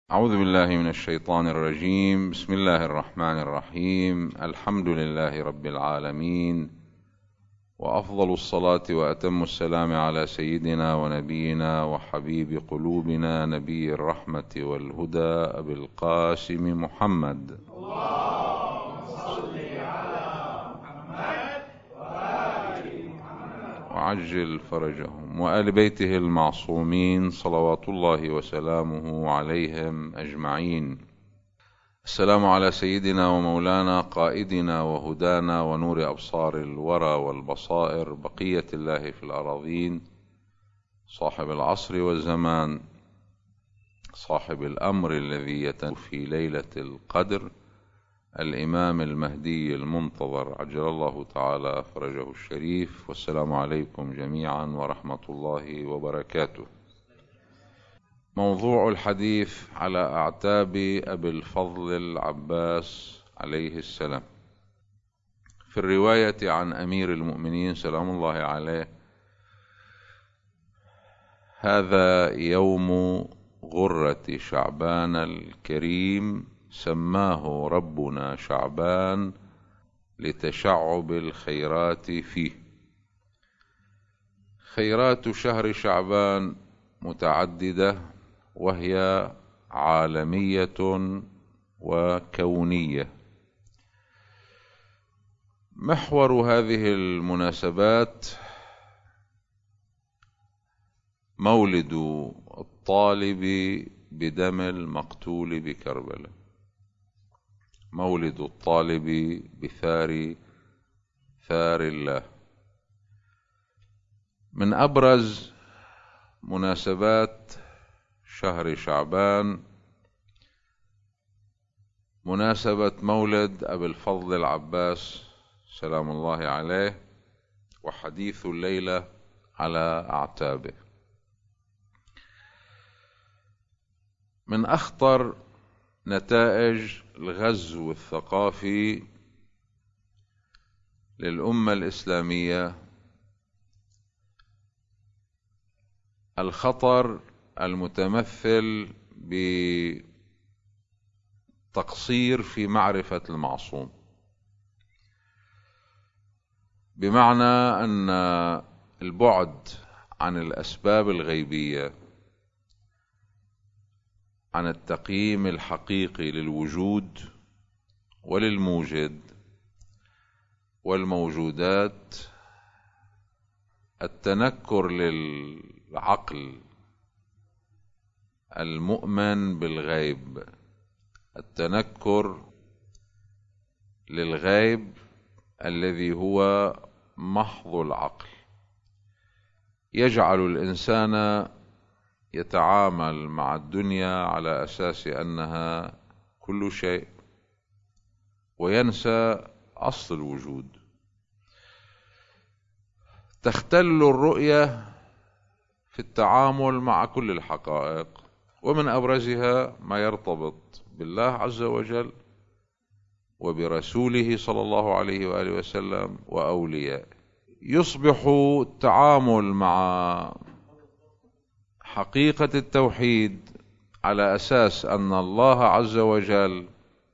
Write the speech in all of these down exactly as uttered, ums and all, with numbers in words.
أعوذ بالله من الشيطان الرجيم. بسم الله الرحمن الرحيم. الحمد لله رب العالمين، وأفضل الصلاة وأتم السلام على سيدنا ونبينا وحبيب قلوبنا نبي الرحمة والهدى أبي القاسم محمد. اللهم صل على محمد وآل محمد وعجل فرجهم، وآل بيته المعصومين صلوات الله وسلامه عليهم أجمعين. السلام على سيدنا ومولانا قائدنا وهدانا ونور أبصار الورى والبصائر، بقية الله في الأراضين، صاحب العصر والزمان، صاحب الأمر الذي يتم في ليلة القدر، الإمام المهدي المنتظر عجل الله تعالى فرجه الشريف. والسلام عليكم جميعا ورحمة الله وبركاته. موضوع الحديث على أعتاب أبي الفضل العباس عليه السلام. في الرواية عن أمير المؤمنين سلام الله عليه: هذا يوم غرة شعبان الكريم، سماه ربنا شعبان لتشعب الخيرات فيه. خيرات شهر شعبان متعددة، وهي عالمية وكونية. محور هذه المناسبات مولد الطالب بدم المقتول بكربلاء، مولد الطالب بثار ثار الله. من أبرز مناسبات شهر شعبان مناسبة مولد أبي الفضل العباس سلام الله عليه، وحديث الليلة على أعتابه. من أخطر نتائج الغزو الثقافي للأمة الإسلامية الخطر المتمثل بتقصير في معرفة المعصوم، بمعنى أن البعد عن الأسباب الغيبية، عن التقييم الحقيقي للوجود وللموجد والموجودات، التنكر للعقل المؤمن بالغيب، التنكر للغيب الذي هو محض العقل، يجعل الإنسان يتعامل مع الدنيا على أساس أنها كل شيء، وينسى أصل الوجود. تختل الرؤية في التعامل مع كل الحقائق، ومن أبرزها ما يرتبط بالله عز وجل وبرسوله صلى الله عليه وآله وسلم وأوليائه. يصبح التعامل مع حقيقة التوحيد على أساس أن الله عز وجل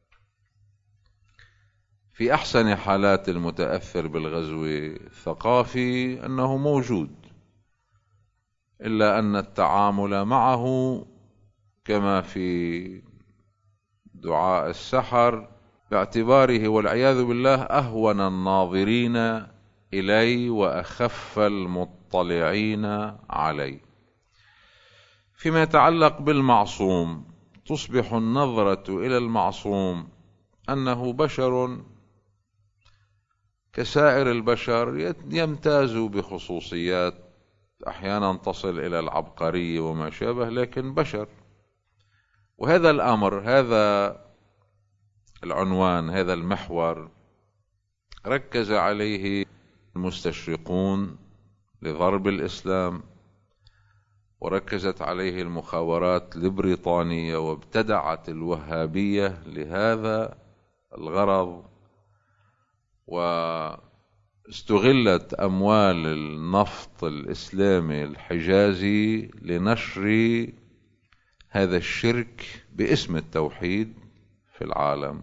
في أحسن حالات المتأثر بالغزو الثقافي أنه موجود، إلا أن التعامل معه كما في دعاء السحر باعتباره والعياذ بالله أهون الناظرين إلي وأخف المطلعين علي. فيما يتعلق بالمعصوم، تصبح النظرة إلى المعصوم أنه بشر كسائر البشر، يمتاز بخصوصيات أحيانا تصل إلى العبقرية وما شابه، لكن بشر. وهذا الأمر، هذا العنوان، هذا المحور ركز عليه المستشرقون لضرب الإسلام، وركزت عليه المخابرات البريطانية، وابتدعت الوهابية لهذا الغرض، واستغلت أموال النفط الإسلامي الحجازي لنشر هذا الشرك باسم التوحيد في العالم.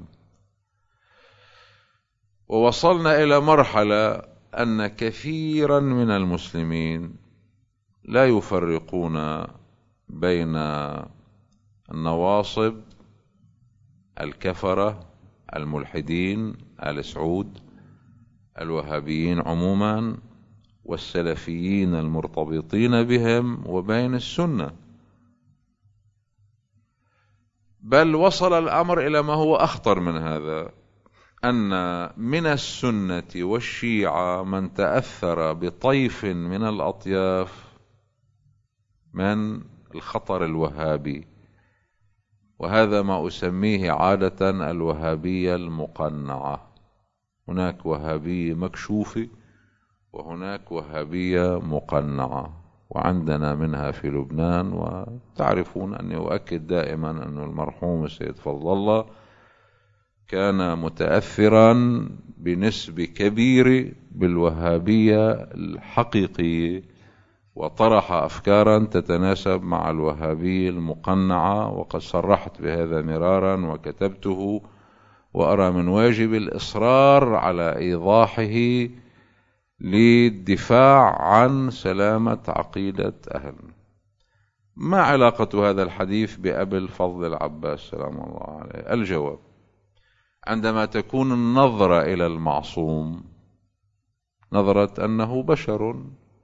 ووصلنا إلى مرحلة أن كثيرا من المسلمين لا يفرقون بين النواصب، الكفرة، الملحدين، آل سعود، الوهابيين عموما، والسلفيين المرتبطين بهم، وبين السنة. بل وصل الأمر إلى ما هو أخطر من هذا، أن من السنة والشيعة من تأثر بطيف من الأطياف من الخطر الوهابي، وهذا ما أسميه عادة الوهابية المقنعة. هناك وهابية مكشوفة وهناك وهابية مقنعة، وعندنا منها في لبنان. وتعرفون أني أؤكد دائما أن المرحوم السيد فضل الله كان متأثرا بنسبة كبيرة بالوهابية الحقيقية، وطرح أفكارا تتناسب مع الوهابية المقنعة، وقد صرحت بهذا مرارا وكتبته، وأرى من واجب الإصرار على إيضاحه للدفاع عن سلامة عقيدة أهلنا. ما علاقة هذا الحديث بأبي الفضل العباس سلام الله عليه؟ الجواب: عندما تكون النظرة إلى المعصوم نظرة أنه بشر،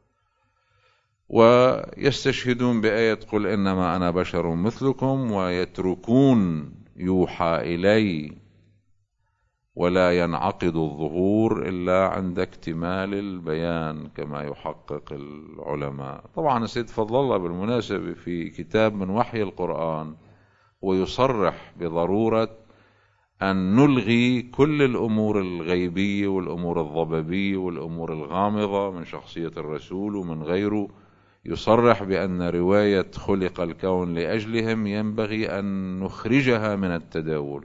ويستشهدون بآية قل إنما أنا بشر مثلكم، ويتركون يوحى إلي ولا ينعقد الظهور إلا عند اكتمال البيان كما يحقق العلماء. طبعا السيد فضل الله بالمناسبة في كتاب من وحي القرآن ويصرح بضرورة أن نلغي كل الأمور الغيبية والأمور الضبابية والأمور الغامضة من شخصية الرسول ومن غيره. يصرح بأن رواية خلق الكون لأجلهم ينبغي أن نخرجها من التداول.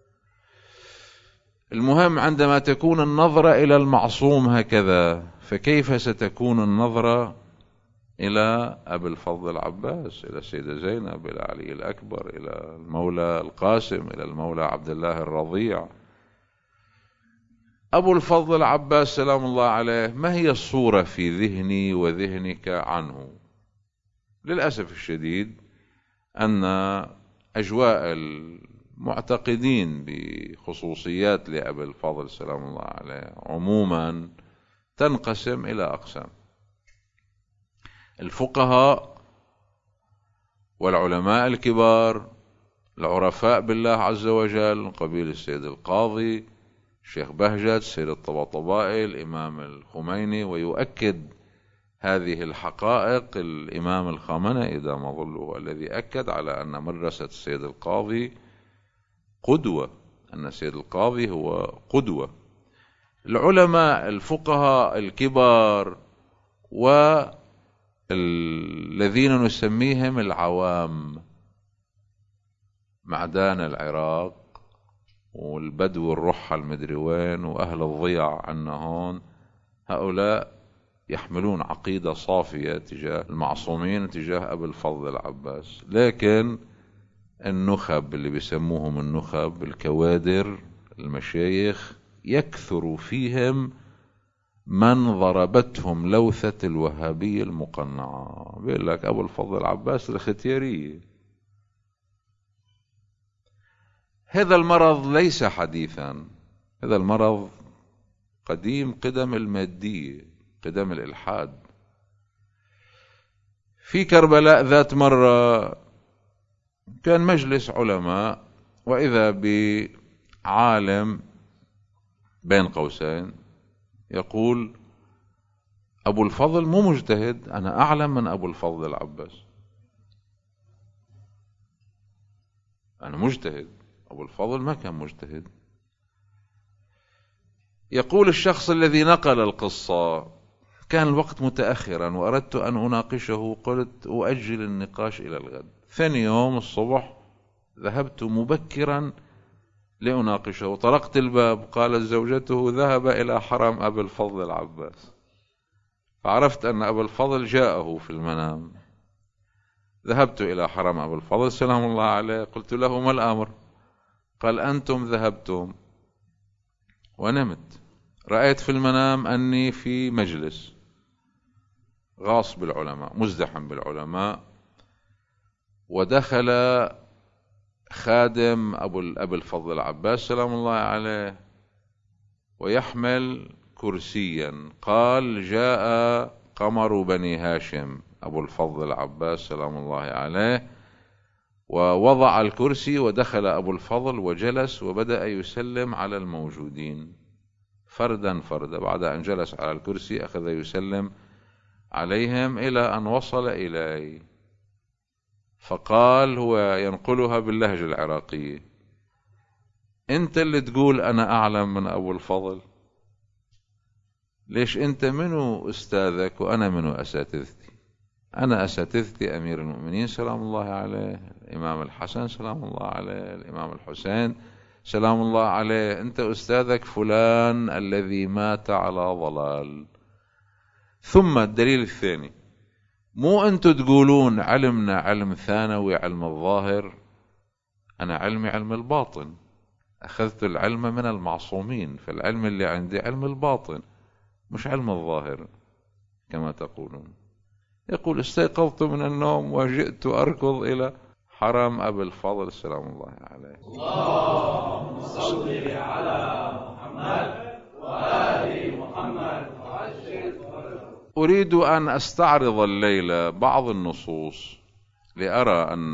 المهم، عندما تكون النظرة إلى المعصوم هكذا، فكيف ستكون النظرة إلى أبي الفضل العباس، إلى السيدة زينب، إلى علي الأكبر، إلى المولى القاسم، إلى المولى عبد الله الرضيع؟ أبو الفضل العباس سلام الله عليه ما هي الصورة في ذهني وذهنك عنه؟ للأسف الشديد أن أجواء المعتقدين بخصوصيات لأبي الفضل سلام الله عليه عموما تنقسم إلى أقسام: الفقهاء والعلماء الكبار العرفاء بالله عز وجل من قبيل السيد القاضي، الشيخ بهجت، السيد الطباطبائي، الإمام الخميني، ويؤكد هذه الحقائق الإمام الخامنئي دام ظله، الذي أكد على أن مدرسة السيد القاضي قدوة، أن السيد القاضي هو قدوة. العلماء الفقهاء الكبار والذين نسميهم العوام، معدان العراق والبدو الرحى المدري وين وأهل الضيع عنا هون، هؤلاء يحملون عقيدة صافية تجاه المعصومين تجاه أبي الفضل العباس. لكن النخب اللي بيسموهم النخب، الكوادر، المشايخ، يكثر فيهم من ضربتهم لوثة الوهابية المقنعة. بيقول لك أبو الفضل العباس الختيارية. هذا المرض ليس حديثا، هذا المرض قديم، قدم المادية، قدم الإلحاد. في كربلاء ذات مرة كان مجلس علماء، وإذا بعالم بين قوسين يقول أبو الفضل مو مجتهد، أنا أعلم من أبو الفضل العباس، أنا مجتهد، أبو الفضل ما كان مجتهد. يقول الشخص الذي نقل القصة: كان الوقت متأخرا وأردت أن أناقشه، قلت أؤجل النقاش إلى الغد. ثاني يوم الصبح ذهبت مبكرا لأناقشه، طرقت الباب، قالت زوجته: ذهب إلى حرم أبي الفضل العباس. فعرفت أن أبا الفضل جاءه في المنام. ذهبت إلى حرم أبي الفضل سلام الله عليه، قلت له ما الأمر؟ قال أنتم ذهبتم ونمت، رأيت في المنام أني في مجلس غاص بالعلماء مزدحم بالعلماء، ودخل خادم أبو أبي الفضل العباس سلام الله عليه ويحمل كرسيا، قال جاء قمر بني هاشم أبو الفضل العباس سلام الله عليه، ووضع الكرسي ودخل أبو الفضل وجلس وبدأ يسلم على الموجودين فردا فردا. بعد أن جلس على الكرسي أخذ يسلم عليهم إلى أن وصل إلي، فقال هو ينقلها باللهجة العراقية: أنت اللي تقول أنا أعلم من أبو الفضل؟ ليش أنت منو أستاذك وأنا منو أساتذتي؟ أنا أساتذتي أمير المؤمنين سلام الله عليه، الإمام الحسن سلام الله عليه، الإمام الحسين سلام الله عليه، أنت أستاذك فلان الذي مات على ضلال. ثم الدليل الثاني: مو أنتوا تقولون علمنا علم ثانوي علم الظاهر، أنا علمي علم الباطن، أخذت العلم من المعصومين، فالعلم اللي عندي علم الباطن مش علم الظاهر كما تقولون. يقول: استيقظت من النوم وجئت أركض إلى حرم أبي الفضل سلام الله عليه. اللهم صل على محمد وآل محمد. أريد أن أستعرض الليلة بعض النصوص لأرى أن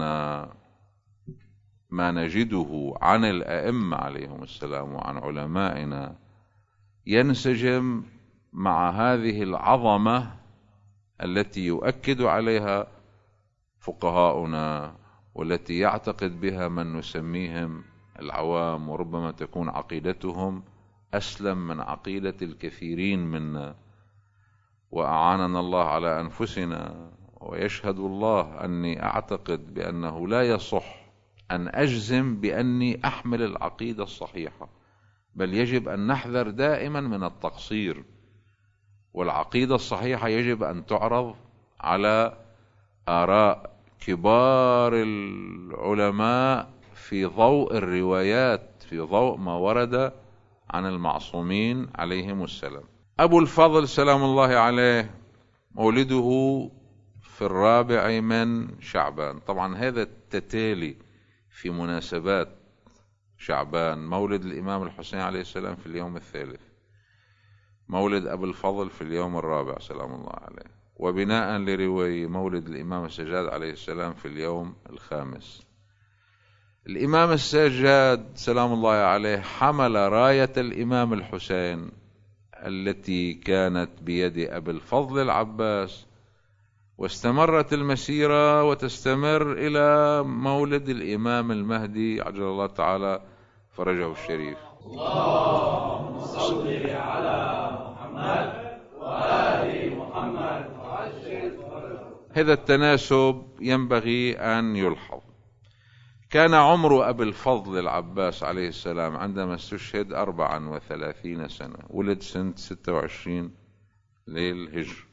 ما نجده عن الأئمة عليهم السلام وعن علمائنا ينسجم مع هذه العظمة التي يؤكد عليها فقهاؤنا، والتي يعتقد بها من نسميهم العوام، وربما تكون عقيدتهم أسلم من عقيدة الكثيرين منا. وأعاننا الله على أنفسنا، ويشهد الله أني أعتقد بأنه لا يصح أن أجزم بأني أحمل العقيدة الصحيحة، بل يجب أن نحذر دائما من التقصير، والعقيدة الصحيحة يجب أن تعرض على آراء كبار العلماء في ضوء الروايات، في ضوء ما ورد عن المعصومين عليهم السلام. أبو الفضل سلام الله عليه مولده في الرابع من شعبان، طبعا هذا التتالي في مناسبات شعبان: مولد الإمام الحسين عليه السلام في اليوم الثالث، مولد أبو الفضل في اليوم الرابع سلام الله عليه، وبناء لرواية مولد الإمام السجاد عليه السلام في اليوم الخامس. الإمام السجاد سلام الله عليه حمل راية الإمام الحسين التي كانت بيد أبي الفضل العباس، واستمرت المسيرة وتستمر إلى مولد الإمام المهدي عجل الله تعالى فرجه الشريف. اللهم صل على محمد وآل محمد. هذا التناسب ينبغي أن يلحظ. كان عمر أبي الفضل العباس عليه السلام عندما استشهد أربعا وثلاثين سنة، ولد سنة ستة وعشرين للهجر.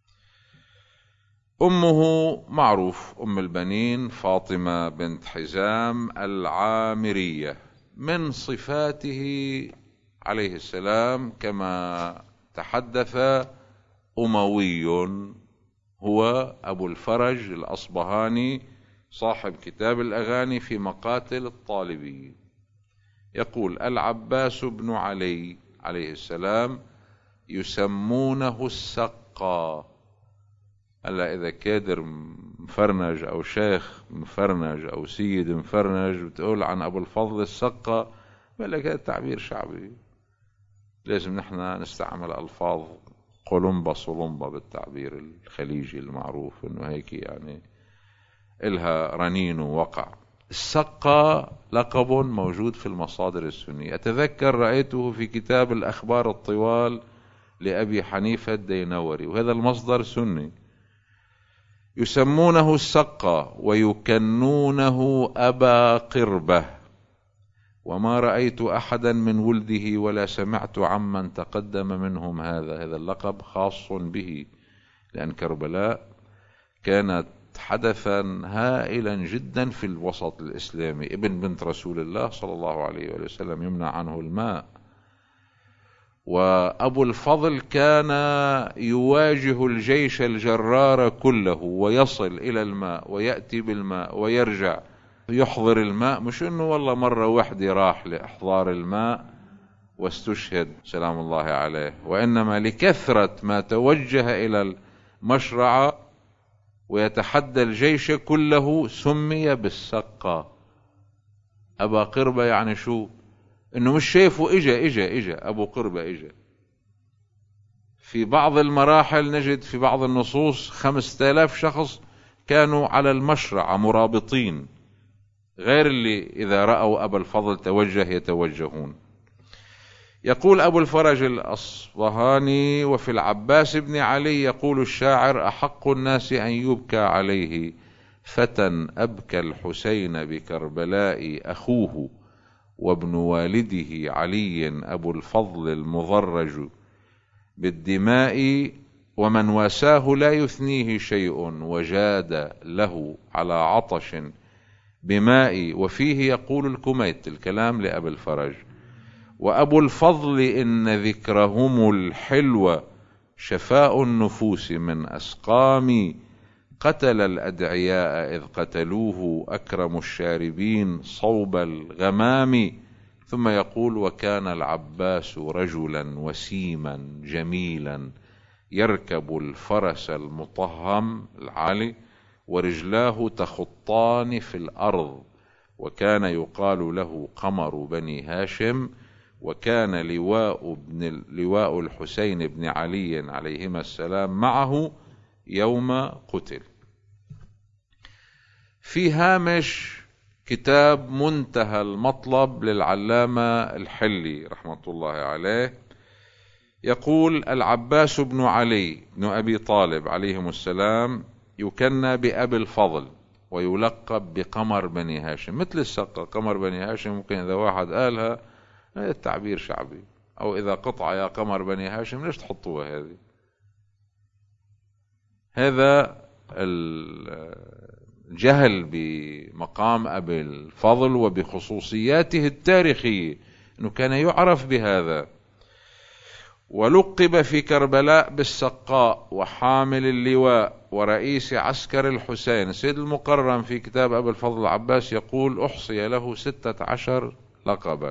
أمه معروف، أم البنين فاطمة بنت حزام العامرية. من صفاته عليه السلام كما تحدث أموي، هو أبو الفرج الأصبهاني صاحب كتاب الأغاني في مقاتل الطالبيين، يقول: العباس بن علي عليه السلام يسمونه السقا. هلا إذا كادر مفرنج أو شيخ مفرنج أو سيد مفرنج بتقول عن أبو الفضل السقا، بقول هذا تعبير شعبي، لازم نحن نستعمل ألفاظ قلمبة صلمبة بالتعبير الخليجي المعروف إنه هيك يعني إلها رنين ووقع. السقا لقب موجود في المصادر السنية، أتذكر رأيته في كتاب الأخبار الطوال لأبي حنيفة الدينوري، وهذا المصدر سني. يسمونه السقا ويكنونه أبا قربة، وما رأيت أحدا من ولده ولا سمعت عمن تقدم منهم هذا. هذا اللقب خاص به، لأن كربلاء كانت حدثا هائلا جدا في الوسط الإسلامي. ابن بنت رسول الله صلى الله عليه وسلم يمنع عنه الماء، وأبو الفضل كان يواجه الجيش الجرار كله ويصل إلى الماء ويأتي بالماء ويرجع يحضر الماء. مش إنه والله مرة واحدة راح لإحضار الماء واستشهد سلام الله عليه، وإنما لكثرة ما توجه إلى المشرعة ويتحدى الجيش كله سمي بالسقا. أبا قربة يعني شو؟ إنه مش شايفه إجا إجا إجا أبو قربة إجا. في بعض المراحل نجد في بعض النصوص خمسة آلاف شخص كانوا على المشرعة مرابطين، غير اللي إذا رأوا أبا الفضل توجه يتوجهون. يقول أبو الفرج الأصبهاني: وفي العباس بن علي يقول الشاعر: أحق الناس أن يبكى عليه فتى أبكى الحسين بكربلاء أخوه، وابن والده علي أبو الفضل المضرج بالدماء، ومن واساه لا يثنيه شيء، وجاد له على عطش بماء. وفيه يقول الكميت، الكلام لأبي الفرج: وأبو الفضل إن ذكرهم الحلو شفاء النفوس من أسقام، قتل الأدعياء إذ قتلوه أكرم الشاربين صوب الغمام. ثم يقول: وكان العباس رجلا وسيما جميلا يركب الفرس المطهم العالي ورجلاه تخطان في الأرض، وكان يقال له قمر بني هاشم، وكان لواء, بن لواء الحسين بن علي عليهما السلام معه يوم قتل. في هامش كتاب منتهى المطلب للعلامة الحلي رحمة الله عليه يقول: العباس بن علي بن أبي طالب عليهم السلام يكنى بأبي الفضل ويلقب بقمر بني هاشم. مثل السقة قمر بني هاشم، ممكن إذا واحد قالها التعبير شعبي، أو إذا قطع يا قمر بني هاشم ليش تحطوها هذه؟ هذا الجهل بمقام أبي الفضل وبخصوصياته التاريخية، أنه كان يعرف بهذا. ولقب في كربلاء بالسقاء وحامل اللواء ورئيس عسكر الحسين. سيد المقرم في كتاب أبي الفضل العباس يقول: أحصي له ستة عشر لقبا،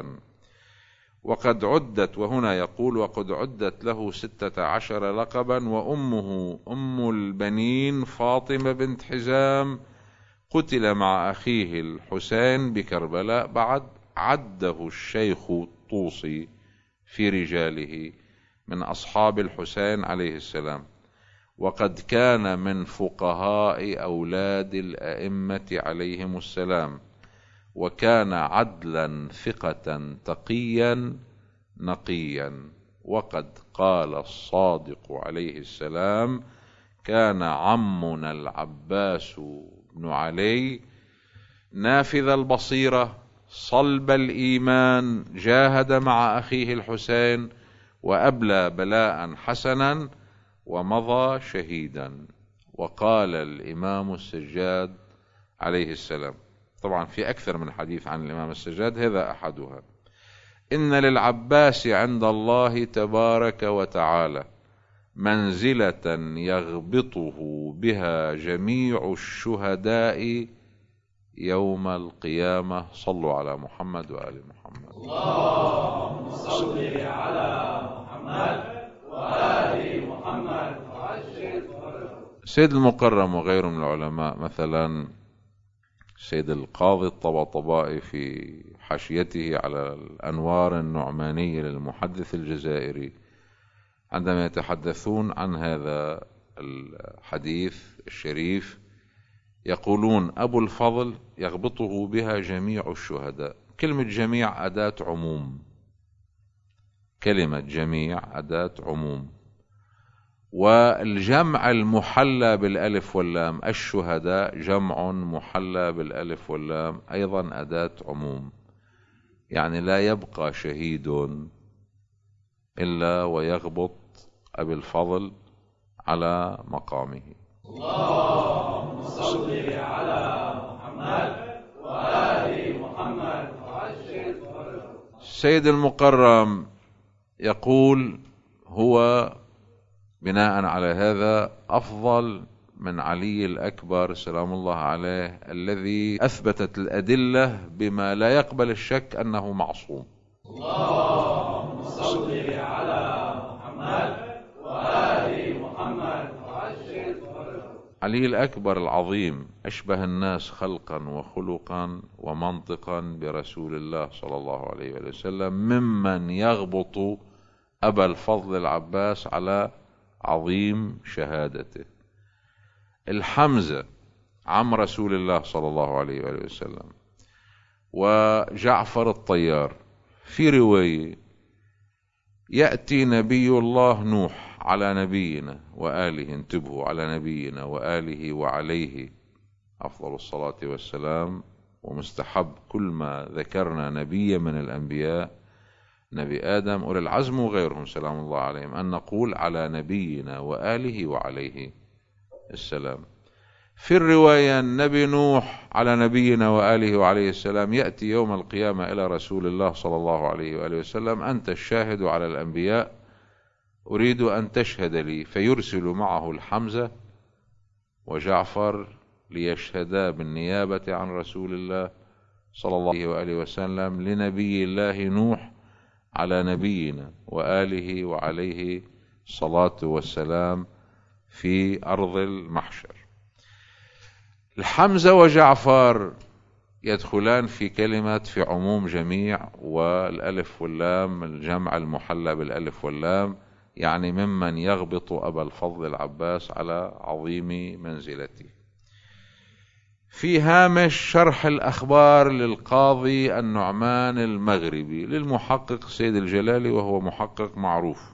وقد عدت، وهنا يقول: وقد عدت له ستة عشر لقبا، وأمه أم البنين فاطمة بنت حزام قتل مع أخيه الحسين بكربلاء. بعد عده الشيخ الطوسي في رجاله من أصحاب الحسين عليه السلام، وقد كان من فقهاء أولاد الأئمة عليهم السلام، وكان عدلا ثقة تقيا نقيا. وقد قال الصادق عليه السلام: كان عمنا العباس بن علي نافذ البصيرة صلب الإيمان، جاهد مع أخيه الحسين وأبلى بلاء حسنا ومضى شهيدا. وقال الإمام السجاد عليه السلام، طبعا في أكثر من حديث عن الإمام السجاد، هذا أحدها: إن للعباس عند الله تبارك وتعالى منزلة يغبطه بها جميع الشهداء يوم القيامة. صلوا على محمد وآل محمد. اللهم صل على محمد وآل محمد. سيد المقرم وغيره من العلماء، مثلا سيد القاضي الطباطبائي في حاشيته على الأنوار النعمانية للمحدث الجزائري، عندما يتحدثون عن هذا الحديث الشريف يقولون: أبو الفضل يغبطه بها جميع الشهداء. كلمة جميع أداة عموم، كلمة جميع أداة عموم، والجمع المحلى بالألف واللام، الشهداء جمع محلى بالألف واللام، أيضا أداة عموم. يعني لا يبقى شهيد إلا ويغبط أبي الفضل على مقامه. اللهم صل على محمد وآل محمد وعجل فرجه. السيد المقرم يقول هو بناء على هذا أفضل من علي الأكبر سلام الله عليه، الذي أثبتت الأدلة بما لا يقبل الشك أنه معصوم. اللهم صل على محمد وآل محمد وعجل فرجه. علي الأكبر العظيم أشبه الناس خلقا وخلقا ومنطقا برسول الله صلى الله عليه وسلم، ممن يغبط أبا الفضل العباس على عظيم شهادته. الحمزة عم رسول الله صلى الله عليه وسلم وجعفر الطيار، في رواية يأتي نبي الله نوح على نبينا وآله، انتبهوا، على نبينا وآله وعليه أفضل الصلاة والسلام. ومستحب كل ما ذكرنا نبي من الأنبياء، نبي آدم أولي العزم وغيرهم سلام الله عليهم، أن نقول على نبينا وآله وعليه السلام. في الرواية النبي نوح على نبينا وآله وعليه السلام يأتي يوم القيامة إلى رسول الله صلى الله عليه وآله وسلم: أنت الشاهد على الأنبياء، أريد أن تشهد لي. فيرسل معه الحمزة وجعفر ليشهدا بالنيابة عن رسول الله صلى الله عليه وآله وسلم لنبي الله نوح على نبينا وآله وعليه الصلاة والسلام في أرض المحشر. الحمزة وجعفر يدخلان في كلمة في عموم جميع، والألف واللام الجمع المحلى بالألف واللام، يعني ممن يغبط أبا الفضل العباس على عظيم منزلته. في هامش شرح الأخبار للقاضي النعمان المغربي للمحقق سيد الجلالي، وهو محقق معروف،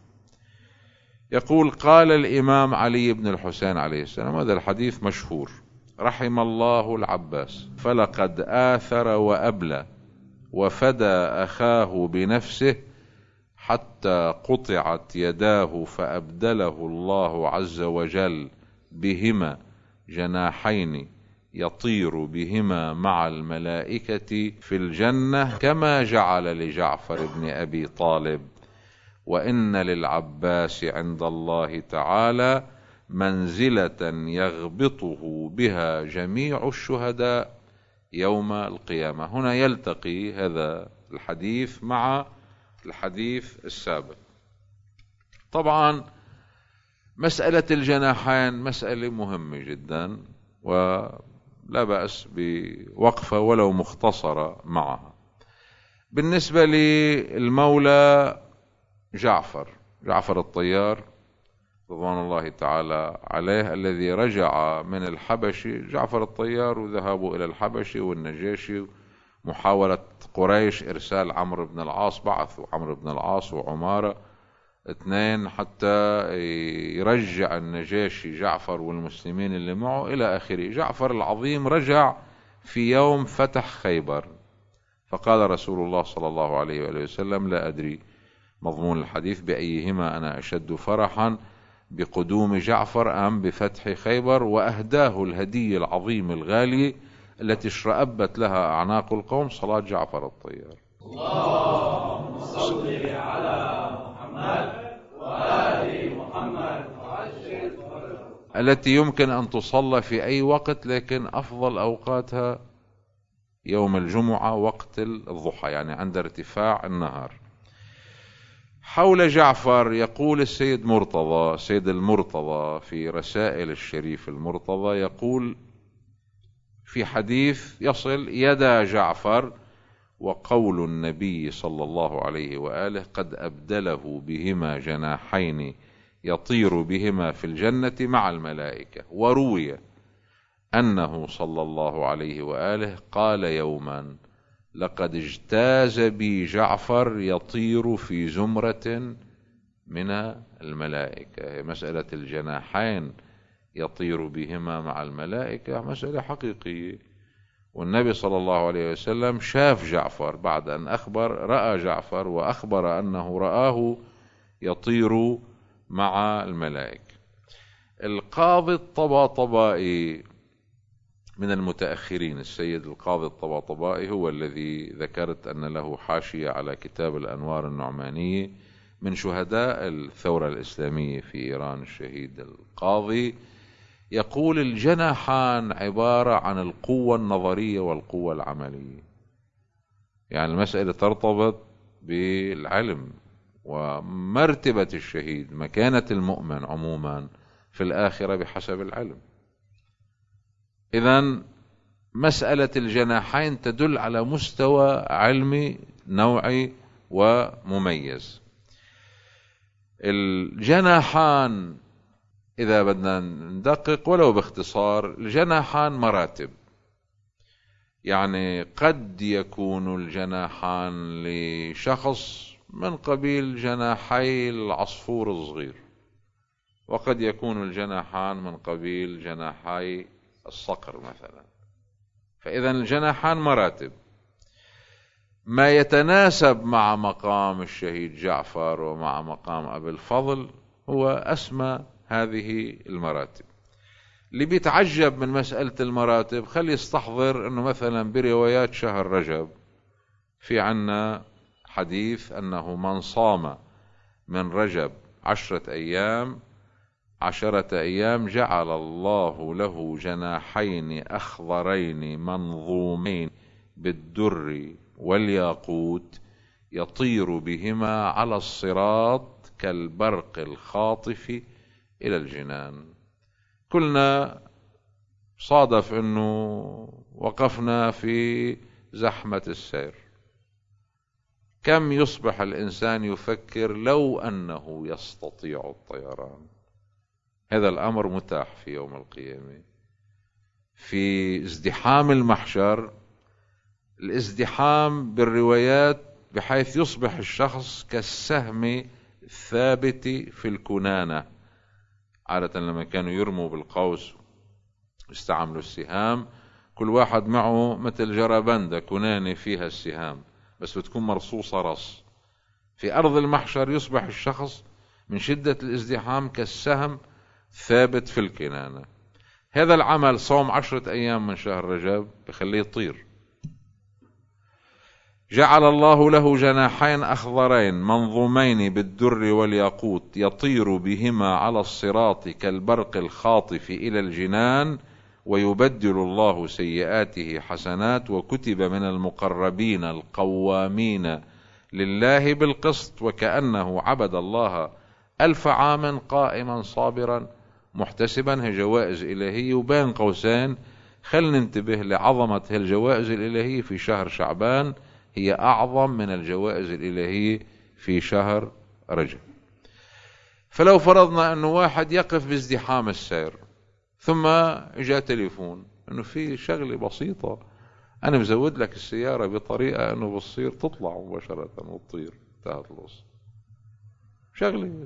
يقول: قال الإمام علي بن الحسين عليه السلام، هذا الحديث مشهور: رحم الله العباس، فلقد آثر وأبلى وفدى أخاه بنفسه حتى قطعت يداه، فأبدله الله عز وجل بهما جناحين يطير بهما مع الملائكة في الجنة، كما جعل لجعفر بن أبي طالب. وإن للعباس عند الله تعالى منزلة يغبطه بها جميع الشهداء يوم القيامة. هنا يلتقي هذا الحديث مع الحديث السابق. طبعا مسألة الجناحين مسألة مهمة جدا، ولا بأس بوقفة ولو مختصرة معها. بالنسبة للمولى جعفر جعفر الطيار رضوان الله تعالى عليه، الذي رجع من الحبشي، جعفر الطيار وذهابه إلى الحبشي والنجاشي، محاولة قريش إرسال عمرو بن العاص، بعثوا عمرو بن العاص وعمارة اثنين حتى يرجع النجاشي جعفر والمسلمين اللي معه إلى آخره. جعفر العظيم رجع في يوم فتح خيبر، فقال رسول الله صلى الله عليه وآله وسلم: لا أدري مضمون الحديث بأيهما أنا أشد فرحا، بقدوم جعفر أم بفتح خيبر؟ وأهداه الهدية العظيمة الغالية التي اشرأبت لها أعناق القوم، صلاة جعفر الطيار. اللهم صل على محمد وآل محمد وعجل فرجه. التي يمكن أن تصلى في أي وقت، لكن أفضل أوقاتها يوم الجمعة وقت الضحى، يعني عند ارتفاع النهار. حول جعفر يقول السيد مرتضى سيد المرتضى في رسائل الشريف المرتضى، يقول في حديث يصل يدا جعفر: وقول النبي صلى الله عليه وآله قد أبدله بهما جناحين يطير بهما في الجنة مع الملائكة. وروي أنه صلى الله عليه وآله قال يوما: لقد اجتاز بي جعفر يطير في زمرة من الملائكة. مسألة الجناحين يطير بهما مع الملائكة مسألة حقيقية، والنبي صلى الله عليه وسلم شاف جعفر بعد أن أخبر، رأى جعفر وأخبر أنه رآه يطير مع الملائكة. القاضي الطباطبائي من المتأخرين. السيد القاضي الطباطبائي هو الذي ذكرت أن له حاشية على كتاب الأنوار النعمانية، من شهداء الثورة الإسلامية في إيران الشهيد القاضي، يقول الجناحان عبارة عن القوة النظرية والقوة العملية. يعني المسألة ترتبط بالعلم ومرتبة الشهيد، مكانة المؤمن عموما في الآخرة بحسب العلم. إذن مسألة الجناحين تدل على مستوى علمي نوعي ومميز. الجناحان إذا بدنا ندقق ولو باختصار، الجناحان مراتب. يعني قد يكون الجناحان لشخص من قبيل جناحي العصفور الصغير، وقد يكون الجناحان من قبيل جناحي الصقر مثلا. فإذا الجناحان مراتب، ما يتناسب مع مقام الشهيد جعفر ومع مقام أبي الفضل هو أسمى هذه المراتب. اللي بيتعجب من مسألة المراتب خلي يستحضر أنه مثلا بروايات شهر رجب في عنا حديث أنه من صام من رجب عشرة أيام عشرة أيام جعل الله له جناحين أخضرين منظومين بالدر والياقوت يطير بهما على الصراط كالبرق الخاطف إلى الجنان. كلنا صادف أنه وقفنا في زحمة السير، كم يصبح الإنسان يفكر لو أنه يستطيع الطيران؟ هذا الأمر متاح في يوم القيامة. في ازدحام المحشر، الازدحام بالروايات بحيث يصبح الشخص كالسهم الثابت في الكنانة. عادة لما كانوا يرموا بالقوس يستعملوا السهام، كل واحد معه مثل جربندة كنانة فيها السهام، بس بتكون مرصوصة رص. في أرض المحشر يصبح الشخص من شدة الازدحام كالسهم ثابت في الكنانة. هذا العمل صوم عشرة أيام من شهر رجب بخليه يطير. جعل الله له جناحين أخضرين منظومين بالدر والياقوت يطير بهما على الصراط كالبرق الخاطف إلى الجنان، ويبدل الله سيئاته حسنات، وكتب من المقربين القوامين لله بالقسط، وكأنه عبد الله ألف عام قائما صابرا محتسبا. هي جوائز إلهية، وبين قوسين خل ننتبه لعظمة هالجوائز الإلهية في شهر شعبان، هي أعظم من الجوائز الإلهية في شهر رجب. فلو فرضنا أنه واحد يقف بازدحام السير ثم جاء تليفون أنه في شغلة بسيطة، أنا مزود لك السيارة بطريقة أنه بتصير تطلع مباشرة وتطير، انتهت القصة. شغلة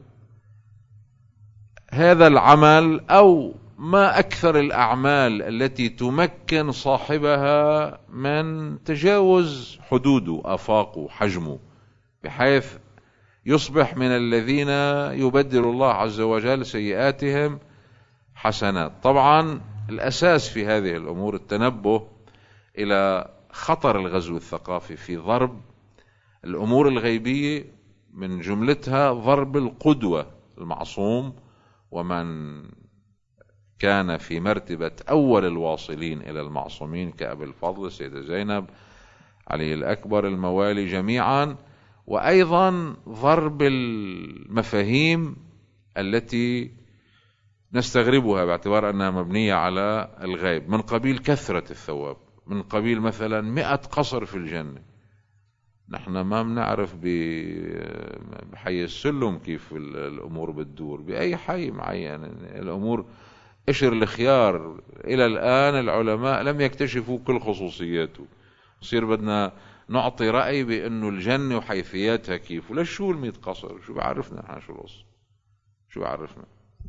هذا العمل أو ما أكثر الأعمال التي تمكن صاحبها من تجاوز حدوده آفاقه حجمه، بحيث يصبح من الذين يبدل الله عز وجل سيئاتهم حسنات. طبعا الأساس في هذه الأمور التنبه إلى خطر الغزو الثقافي في ضرب الأمور الغيبية، من جملتها ضرب القدوة المعصوم، ومن كان في مرتبة أول الواصلين إلى المعصومين كأبي الفضل، السيدة زينب، علي الأكبر، الموالي جميعا. وأيضا ضرب المفاهيم التي نستغربها باعتبار أنها مبنية على الغيب، من قبيل كثرة الثواب، من قبيل مثلا مئة قصر في الجنة. نحن ما بنعرف بحي السلم كيف الأمور بتدور، بأي حي معين الأمور إشر الخيار. إلى الآن العلماء لم يكتشفوا كل خصوصياته، يصير بدنا نعطي رأي بأنه الجنة وحيثياتها كيف، ولا شو المئة قصر، شو بعرفنا نحن شو القصة، شو بعرفنا.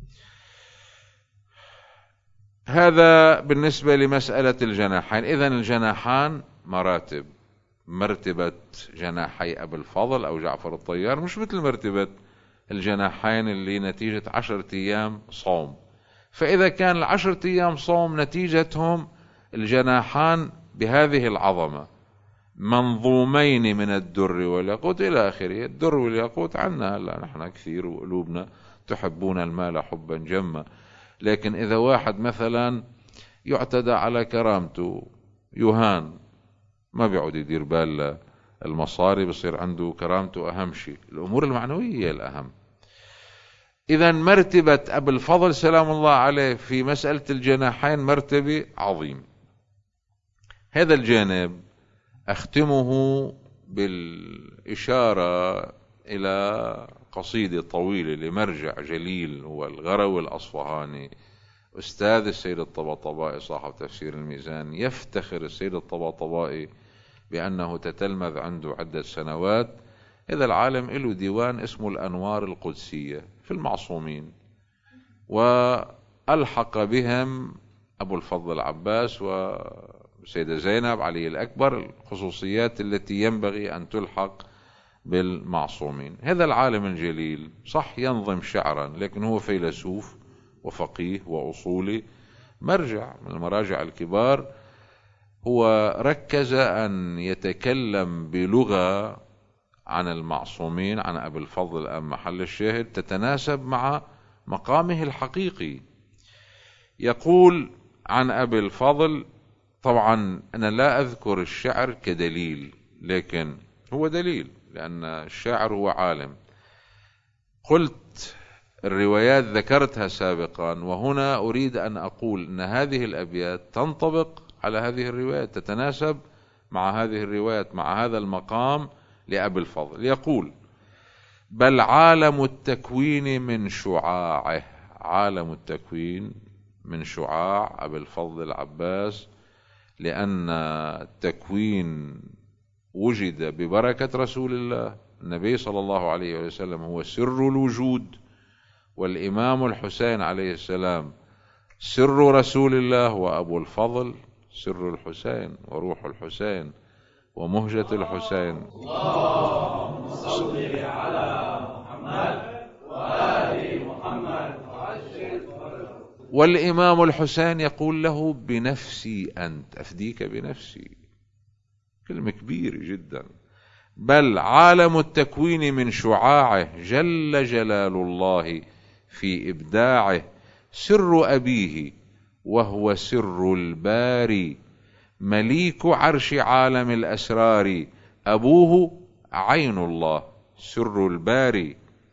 هذا بالنسبة لمسألة الجناحين. إذن الجناحان مراتب. مرتبة جناحي أبي الفضل أو جعفر الطيار مش مثل مرتبة الجناحين اللي نتيجة عشرة أيام صوم. فإذا كان العشرة أيام صوم نتيجتهم الجناحان بهذه العظمة منظومين من الدر والياقوت إلى آخره. الدر والياقوت عنا هلا نحن كثير وقلوبنا تحبون المال حبا جما، لكن إذا واحد مثلا يعتدى على كرامته يهان ما بيعود يدير بال المصاري، بصير عنده كرامته أهم شيء، الأمور المعنوية هي الأهم. إذا مرتبة أبي الفضل سلام الله عليه في مسألة الجناحين مرتبة عظيم. هذا الجانب أختمه بالإشارة إلى قصيدة طويلة لمرجع جليل هو الغروي الأصفهاني أستاذ السيد الطباطبائي صاحب تفسير الميزان. يفتخر السيد الطباطبائي بأنه تتلمذ عنده عدة سنوات. هذا العالم له ديوان اسمه الأنوار القدسية في المعصومين، وألحق بهم أبو الفضل العباس وسيدة زينب علي الأكبر، الخصوصيات التي ينبغي أن تلحق بالمعصومين. هذا العالم الجليل صح ينظم شعرا، لكن هو فيلسوف وفقيه وأصولي، مرجع من المراجع الكبار. هو ركز أن يتكلم بلغة عن المعصومين، عن أبي الفضل الآن محل الشاهد، تتناسب مع مقامه الحقيقي. يقول عن أبي الفضل، طبعا أنا لا أذكر الشعر كدليل، لكن هو دليل لأن الشاعر هو عالم. قلت الروايات ذكرتها سابقا، وهنا أريد أن أقول أن هذه الأبيات تنطبق على هذه الروايات، تتناسب مع هذه الروايات، مع هذا المقام لأبي الفضل. يقول: بل عالم التكوين من شعاعه، عالم التكوين من شعاع أبي الفضل العباس، لأن التكوين وجد ببركة رسول الله. النبي صلى الله عليه وسلم هو سر الوجود، والإمام الحسين عليه السلام سر رسول الله، وأبو الفضل سر الحسين وروح الحسين ومهجة الحسين. اللهم صل على محمد وآل محمد وعجل فرجه. والإمام الحسين يقول له: بنفسي أنت، أفديك بنفسي. كلمة كبيرة جدا. بل عالم التكوين من شعاعه جل جلال الله في إبداعه، سر أبيه وهو سر الباري، مليك عرش عالم الأسرار، أبوه عين الله سر الباري.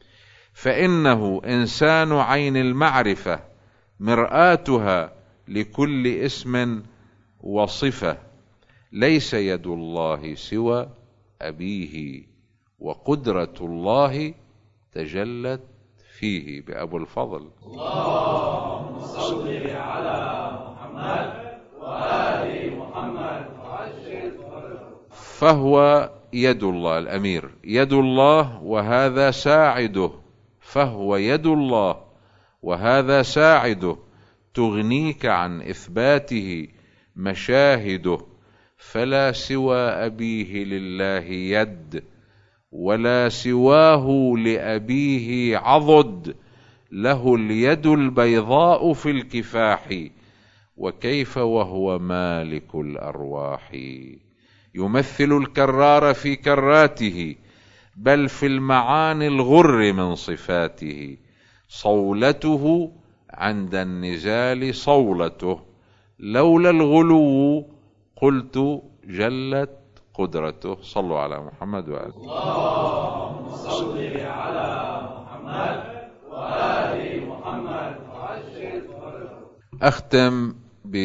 فإنه إنسان عين المعرفة، مرآتها لكل اسم وصفة، ليس يد الله سوى أبيه، وقدرة الله تجلت فيه بأبو الفضل. اللهم صل على محمد وآل محمد وعجل فرجه. فهو يد الله الأمير، يد الله وهذا ساعده، فهو يد الله وهذا ساعده، تغنيك عن إثباته مشاهده، فلا سوى أبيه لله يد، ولا سواه لأبيه عضد، له اليد البيضاء في الكفاح، وكيف وهو مالك الأرواح، يمثل الكرار في كراته، بل في المعاني الغر من صفاته، صولته عند النزال صولته، لولا الغلو قلت جلت قدرته. صلوا على محمد وآله. اللهم صل على محمد وآل محمد وعجل فرجه. أختم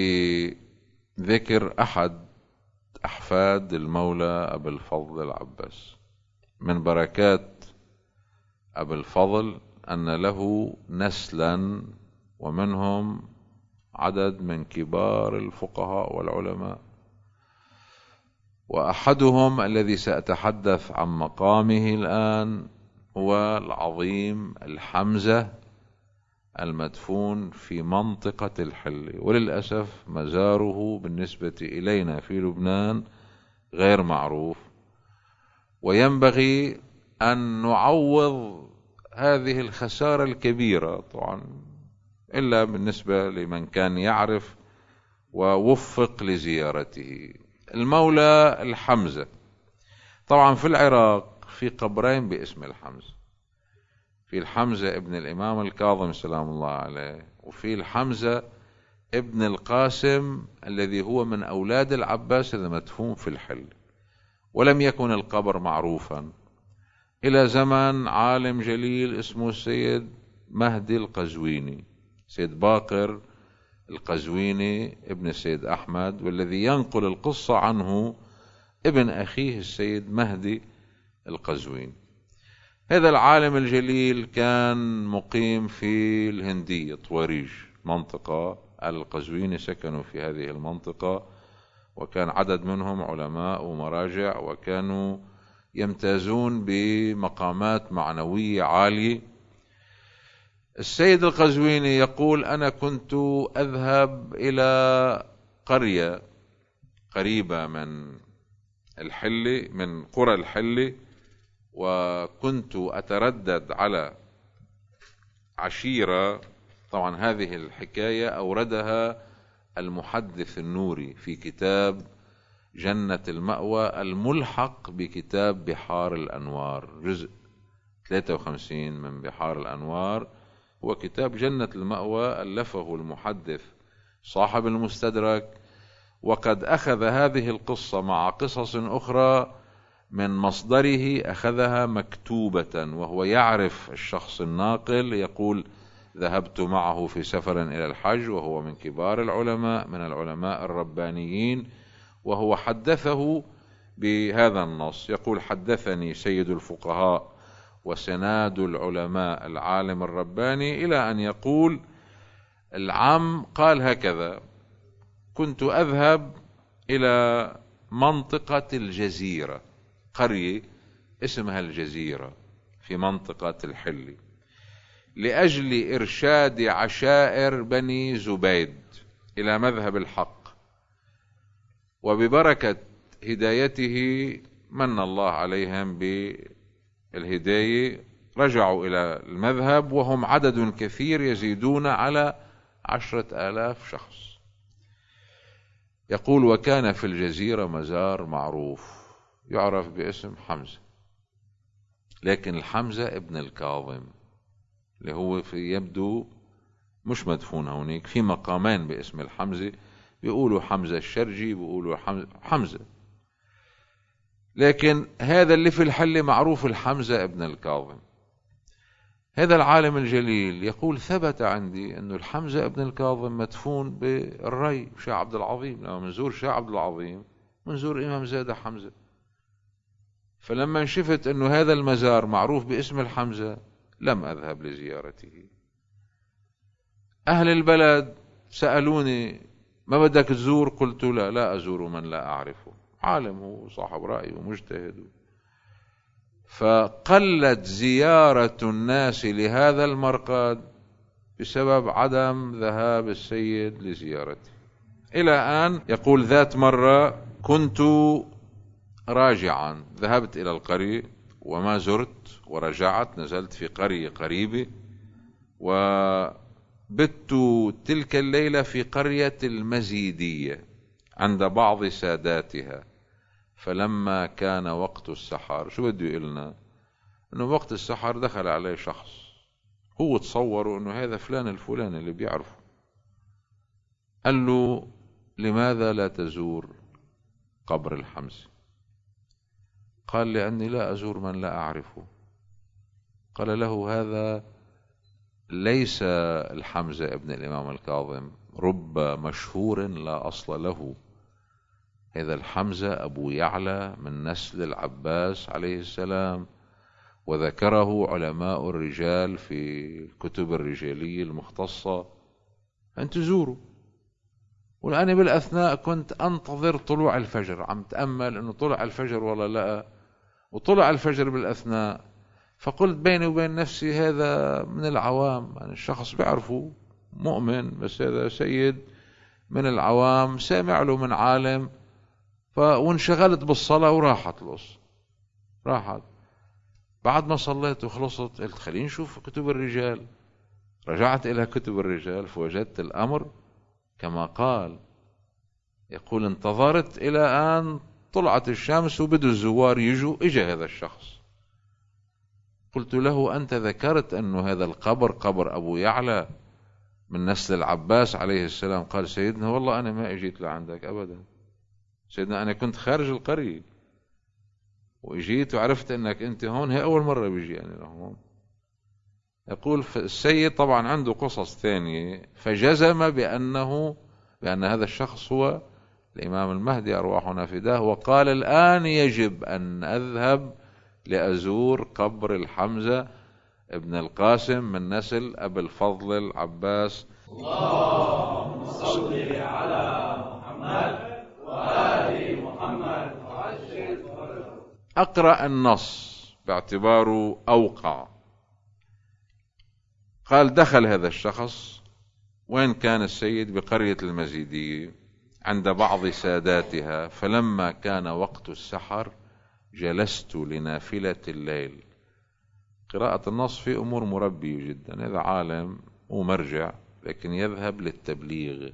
بذكر أحد أحفاد المولى أبي الفضل العباس. من بركات أبي الفضل أن له نسلا، ومنهم عدد من كبار الفقهاء والعلماء، وأحدهم الذي سأتحدث عن مقامه الآن هو العظيم الحمزة المدفون في منطقة الحل، وللأسف مزاره بالنسبة إلينا في لبنان غير معروف، وينبغي أن نعوض هذه الخسارة الكبيرة طبعا، إلا بالنسبة لمن كان يعرف ووفق لزيارته. المولى الحمزة، طبعا في العراق في قبرين باسم الحمزة، في الحمزة ابن الإمام الكاظم سلام الله عليه، وفي الحمزة ابن القاسم الذي هو من أولاد العباس هذا مدفون في الحل، ولم يكن القبر معروفا إلى زمن عالم جليل اسمه السيد مهدي القزويني، سيد باقر القزويني ابن السيد أحمد، والذي ينقل القصة عنه ابن أخيه السيد مهدي القزويني. هذا العالم الجليل كان مقيم في الهندية طواريج منطقة، القزويني سكنوا في هذه المنطقة، وكان عدد منهم علماء ومراجع، وكانوا يمتازون بمقامات معنوية عالية. السيد القزويني يقول: أنا كنت أذهب إلى قرية قريبة من الحلة، من قرى الحلة، وكنت أتردد على عشيرة. طبعا هذه الحكاية أوردها المحدث النوري في كتاب جنة المأوى الملحق بكتاب بحار الأنوار، جزء ثلاثة وخمسين من بحار الأنوار، هو كتاب جنة المأوى ألفه المحدث صاحب المستدرك، وقد أخذ هذه القصة مع قصص أخرى من مصدره، أخذها مكتوبة، وهو يعرف الشخص الناقل، يقول: ذهبت معه في سفر إلى الحج، وهو من كبار العلماء، من العلماء الربانيين، وهو حدثه بهذا النص، يقول: حدثني سيد الفقهاء وسناد العلماء العالم الرباني، إلى أن يقول العم قال هكذا: كنت أذهب إلى منطقة الجزيرة، قرية اسمها الجزيرة في منطقة الحل، لأجل إرشاد عشائر بني زبيد إلى مذهب الحق، وببركة هدايته من الله عليهم بالهداية رجعوا إلى المذهب، وهم عدد كثير يزيدون على عشرة آلاف شخص. يقول: وكان في الجزيرة مزار معروف يعرف باسم حمزة، لكن الحمزة ابن الكاظم اللي هو في يبدو مش مدفون هونيك، في مقامين باسم الحمزة، بيقولوا حمزة الشرجي، بيقولوا حمزة، لكن هذا اللي في الحل معروف الحمزة ابن الكاظم. هذا العالم الجليل يقول: ثبت عندي أنه الحمزة ابن الكاظم مدفون بالري شاه عبد العظيم، لما منزور شاه عبد العظيم منزور إمام زادة حمزة، فلما شفت أنه هذا المزار معروف باسم الحمزة لم أذهب لزيارته. أهل البلد سألوني: ما بدك تزور؟ قلت: لا لا أزور من لا أعرفه، عالم هو صاحب رأي ومجتهد. فقلت زيارة الناس لهذا المرقد بسبب عدم ذهاب السيد لزيارته، إلى أن يقول: ذات مرة كنت راجعا، ذهبت إلى القرية وما زرت، ورجعت نزلت في قرية قريبة، وبت تلك الليلة في قرية المزيدية عند بعض ساداتها. فلما كان وقت السحر، شو بده يقولنا؟ انه وقت السحر دخل عليه شخص، هو تصوروا انه هذا فلان الفلاني اللي بيعرفه، قال له: لماذا لا تزور قبر الحمزة؟ قال: لأني لا أزور من لا أعرفه. قال له: هذا ليس الحمزة ابن الإمام الكاظم، رب مشهور لا أصل له، هذا الحمزة أبو يعلى من نسل العباس عليه السلام، وذكره علماء الرجال في الكتب الرجالية المختصة، أن تزوروا. وأنا بالأثناء كنت أنتظر طلوع الفجر، عم تأمل أنه طلع الفجر ولا لا، وطلع الفجر بالأثناء، فقلت بيني وبين نفسي: هذا من العوام، يعني الشخص بيعرفه مؤمن، بس هذا سيد من العوام سامع له من عالم، وانشغلت بالصلاة وراحت القصة. راحت بعد ما صليت وخلصت، قلت خلينا نشوف كتب الرجال. رجعت إلى كتب الرجال فوجدت الأمر كما قال يقول انتظرت إلى أن طلعت الشمس وبدوا الزوار يجوا، إجا هذا الشخص. قلت له أنت ذكرت أن هذا القبر قبر أبو يعلى من نسل العباس عليه السلام. قال سيدنا والله أنا ما اجيت لعندك أبدا سيدنا، أنا كنت خارج القرية وإجيت وعرفت أنك أنت هون، هي أول مرة بيجي يعني لهون. يقول السيد طبعا عنده قصص ثانية، فجزم بأنه بأن هذا الشخص هو الإمام المهدي أرواحنا فداه، وقال الآن يجب أن أذهب لأزور قبر الحمزة ابن القاسم من نسل أبي الفضل العباس. اللهم صل على محمد وآل محمد وعجل فرجه. أقرأ النص باعتباره أوقع. قال دخل هذا الشخص، وين كان السيد؟ بقرية المزيدية عند بعض ساداتها، فلما كان وقت السحر جلست لنافلة الليل. قراءة النص في أمور مربية جدا، هذا عالم ومرجع لكن يذهب للتبليغ،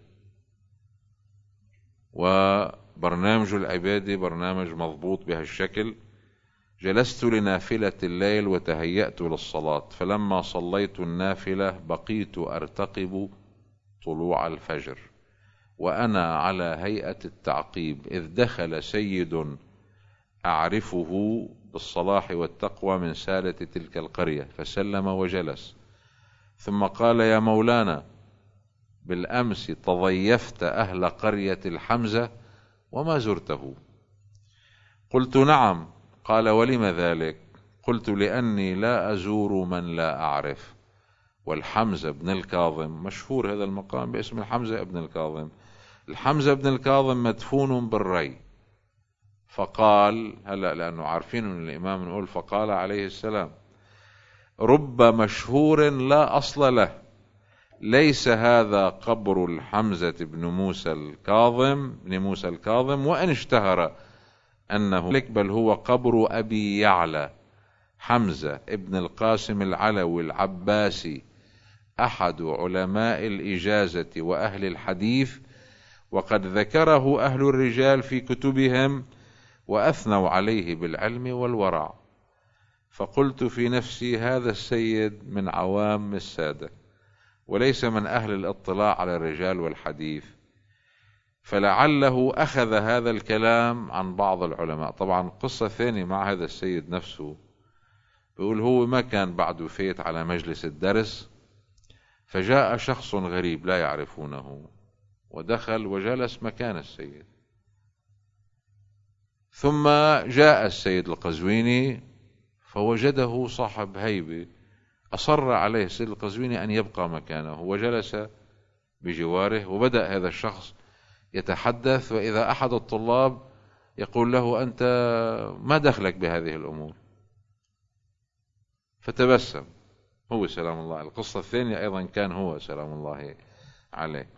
وبرنامجه العبادي برنامج مضبوط بهالشكل. جلست لنافلة الليل وتهيأت للصلاة، فلما صليت النافلة بقيت أرتقب طلوع الفجر وأنا على هيئة التعقيب، إذ دخل سيد أعرفه بالصلاح والتقوى من سالة تلك القرية فسلم وجلس، ثم قال يا مولانا بالأمس تضيفت أهل قرية الحمزة وما زرته؟ قلت نعم. قال ولم ذلك؟ قلت لأني لا أزور من لا أعرف، والحمزة بن الكاظم مشهور هذا المقام باسم الحمزة بن الكاظم. الحمزة بن الكاظم مدفون بالري. فقال هلأ لأنه عارفين من الإمام نقول فقال عليه السلام رب مشهور لا أصل له، ليس هذا قبر الحمزة بن موسى الكاظم بن موسى الكاظم وإن اشتهر أنه لك، بل هو قبر أبي يعلى حمزة ابن القاسم العلوي العباسي، أحد علماء الإجازة وأهل الحديث، وقد ذكره أهل الرجال في كتبهم وأثنوا عليه بالعلم والورع. فقلت في نفسي هذا السيد من عوام السادة وليس من أهل الاطلاع على الرجال والحديث، فلعله أخذ هذا الكلام عن بعض العلماء. طبعا قصة ثانية مع هذا السيد نفسه، بيقول هو ما كان بعده فيت على مجلس الدرس، فجاء شخص غريب لا يعرفونه ودخل وجلس مكان السيد، ثم جاء السيد القزويني فوجده صاحب هيبة، أصر عليه السيد القزويني أن يبقى مكانه وجلس بجواره، وبدأ هذا الشخص يتحدث، وإذا أحد الطلاب يقول له أنت ما دخلك بهذه الأمور؟ فتبسم هو سلام الله. القصة الثانية أيضا كان هو سلام الله عليه.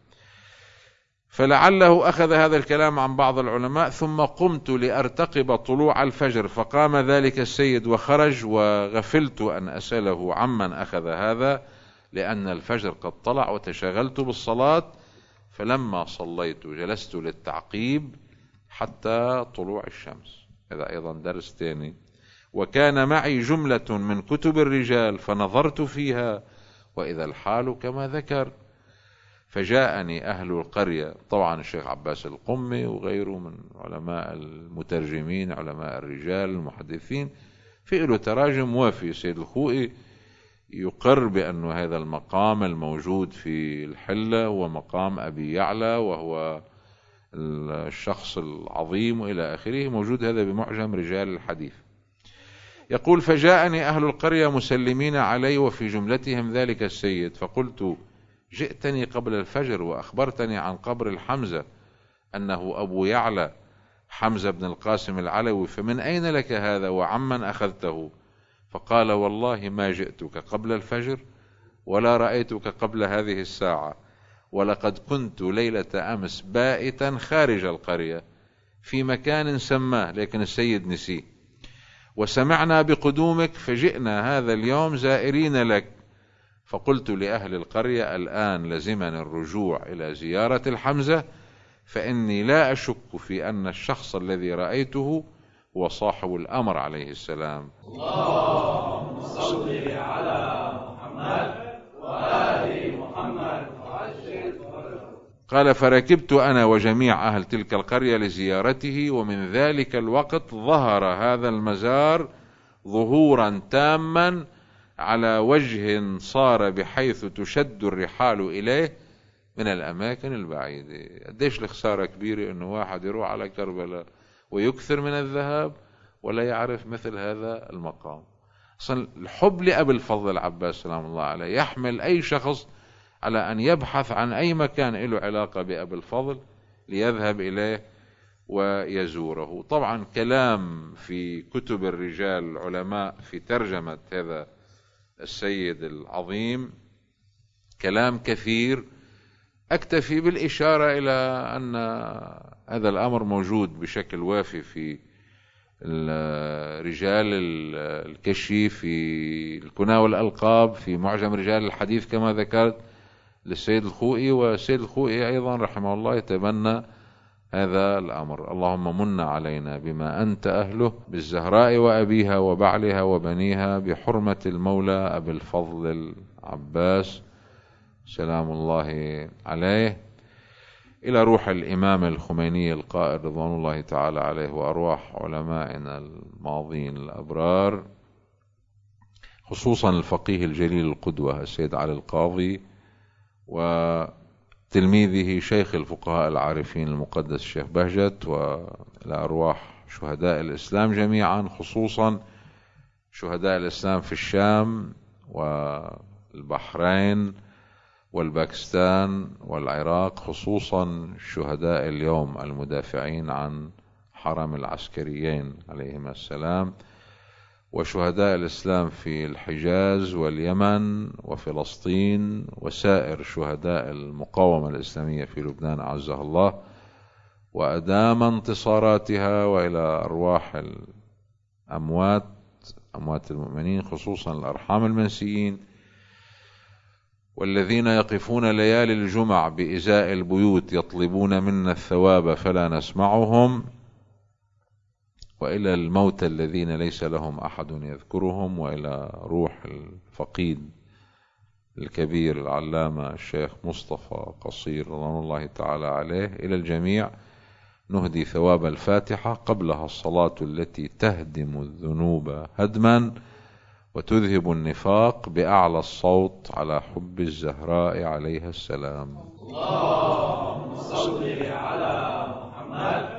فلعله أخذ هذا الكلام عن بعض العلماء. ثم قمت لأرتقب طلوع الفجر، فقام ذلك السيد وخرج، وغفلت أن أسأله عمن أخذ هذا لأن الفجر قد طلع وتشغلت بالصلاة. فلما صليت جلست للتعقيب حتى طلوع الشمس. هذا أيضا درس ثاني. وكان معي جملة من كتب الرجال فنظرت فيها وإذا الحال كما ذكر. فجاءني أهل القرية، طبعا الشيخ عباس القمي وغيره من علماء المترجمين علماء الرجال المحدثين، في له تراجم وافي. سيد الخوئي يقر بأن هذا المقام الموجود في الحلة هو مقام أبي يعلى وهو الشخص العظيم وإلى آخره، موجود هذا بمعجم رجال الحديث. يقول فجاءني أهل القرية مسلمين علي وفي جملتهم ذلك السيد، فقلت جئتني قبل الفجر وأخبرتني عن قبر الحمزة أنه أبو يعلى حمزة بن القاسم العلوي، فمن أين لك هذا وعمن أخذته؟ فقال والله ما جئتك قبل الفجر ولا رأيتك قبل هذه الساعة، ولقد كنت ليلة أمس بائتا خارج القرية في مكان سماه لكن السيد نسيه، وسمعنا بقدومك فجئنا هذا اليوم زائرين لك. فقلت لأهل القرية الآن لزمنا الرجوع إلى زيارة الحمزة، فإني لا أشك في أن الشخص الذي رأيته هو صاحب الأمر عليه السلام. اللهم صل على محمد وآل محمد وعجل فرجه. قال فركبت أنا وجميع أهل تلك القرية لزيارته، ومن ذلك الوقت ظهر هذا المزار ظهورا تاما على وجه صار بحيث تشد الرحال إليه من الأماكن البعيدة. قديش الخسارة كبيرة إنه واحد يروح على كربلاء ويكثر من الذهاب ولا يعرف مثل هذا المقام. أصلا الحب لأبي الفضل العباس سلام الله عليه يحمل أي شخص على أن يبحث عن أي مكان له علاقة بأبي الفضل ليذهب إليه ويزوره. طبعا كلام في كتب الرجال العلماء في ترجمة هذا السيد العظيم كلام كثير، أكتفي بالإشارة إلى أن هذا الأمر موجود بشكل وافي في رجال الكشف، في الكنى والألقاب، في معجم رجال الحديث كما ذكرت للسيد الخوئي، والسيد الخوئي أيضا رحمه الله يتبنى هذا الأمر. اللهم من علينا بما أنت أهله بالزهراء وأبيها وبعلها وبنيها بحرمة المولى أبي الفضل العباس سلام الله عليه، إلى روح الإمام الخميني القائد رضوان الله تعالى عليه، وأرواح علمائنا الماضين الأبرار، خصوصا الفقيه الجليل القدوة السيد علي القاضي، وتلميذه شيخ الفقهاء العارفين المقدس الشيخ بهجت، وإلى أرواح شهداء الإسلام جميعا، خصوصا شهداء الإسلام في الشام والبحرين والباكستان والعراق، خصوصا شهداء اليوم المدافعين عن حرم العسكريين عليهما السلام، وشهداء الإسلام في الحجاز واليمن وفلسطين، وسائر شهداء المقاومة الإسلامية في لبنان عزها الله وأدام انتصاراتها، وإلى أرواح الأموات أموات المؤمنين، خصوصا الأرحام المنسيين، والذين يقفون ليالي الجمع بإزاء البيوت يطلبون منا الثواب فلا نسمعهم، وإلى الموتى الذين ليس لهم أحد يذكرهم، وإلى روح الفقيد الكبير العلامة الشيخ مصطفى قصير رضوان الله تعالى عليه. إلى الجميع نهدي ثواب الفاتحة قبلها الصلاة التي تهدم الذنوب هدما وتذهب النفاق بأعلى الصوت على حب الزهراء عليها السلام. اللهم صل على محمد